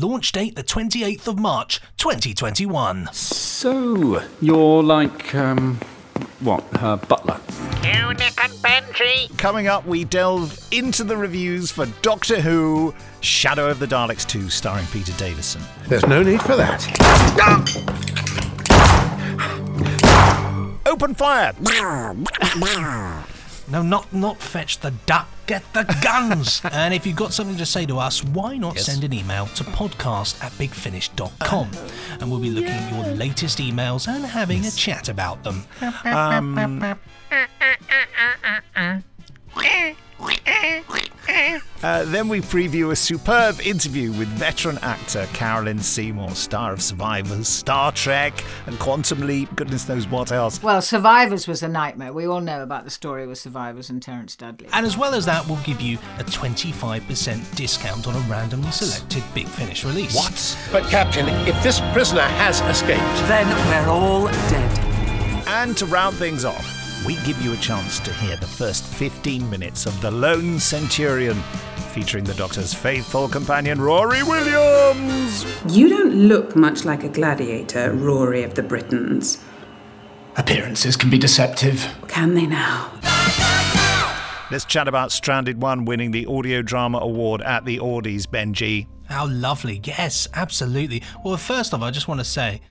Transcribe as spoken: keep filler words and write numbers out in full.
launch date the twenty-eighth of March, twenty twenty-one. So, you're like, um, what, her butler? You, Nick and Benji. Coming up, we delve into the reviews for Doctor Who, Shadow of the Daleks two, starring Peter Davison. There's no need for that. Open fire! No, not not fetch the duck, get the guns. And if you've got something to say to us, why not Yes. send an email to podcast at bigfinish dot com, and we'll be looking at your latest emails and having a chat about them. Um, uh, then we preview a superb interview with veteran actor Carolyn Seymour, star of Survivors, Star Trek, and Quantum Leap. Goodness knows what else. Well, Survivors was a nightmare. We all know about the story with Survivors and Terence Dudley. And as well as that, we'll give you a twenty-five percent discount on a randomly selected Big Finish release. What? But, Captain, if this prisoner has escaped... Then we're all dead. And to round things off, we give you a chance to hear the first fifteen minutes of The Lone Centurion, featuring the Doctor's faithful companion, Rory Williams. You don't look much like a gladiator, Rory of the Britons. Appearances can be deceptive. Can they now? Let's chat about Stranded One winning the Audio Drama Award at the Audies, Benji. How lovely. Yes, absolutely. Well, first off, I just want to say,